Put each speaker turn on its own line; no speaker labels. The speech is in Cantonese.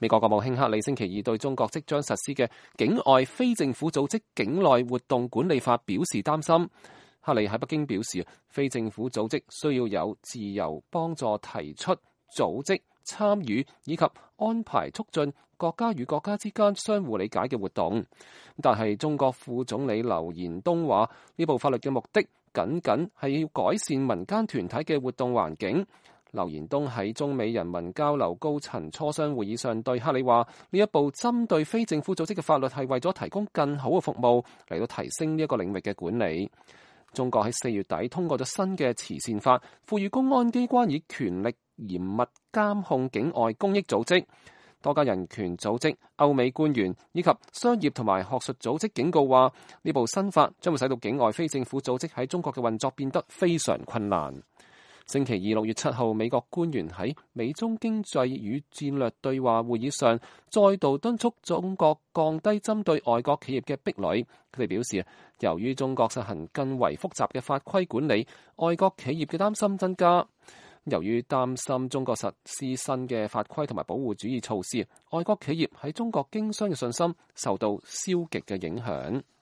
美國國務卿克里星期二對中國即將實施嘅境外非政府組織境內活動管理法表示擔心。克里喺北京表示，非政府組織需要有自由幫助提出、組織、參與以及安排促進國家與國家之間相互理解嘅活動。但係中國副總理劉延東話，呢部法律嘅目的僅僅係要改善民間團體嘅活動環境。劉延東喺中美人民交流高層磋商會議上對克里話，呢一部針對非政府組織嘅法律係為咗提供更好嘅服務，嚟到提升呢一個領域嘅管理。中國喺4月底通過咗新嘅慈善法，賦予公安機關以權力嚴密監控境外公益組織。多家人權組織、歐美官員以及商業同埋學術組織警告話，呢部新法將會使到境外非政府組織喺中國嘅運作變得非常困難。星期二6月7號，美國官員喺美中經濟與戰略對話會議上，再度敦促中國降低針對外國企業嘅壁壘。佢哋表示，由於中國實行更為複雜嘅法規管理，外國企業嘅擔心增加。由於擔心中國實施新嘅法規同埋保護主義措施，外國企業喺中國經商嘅信心受到消極嘅影響。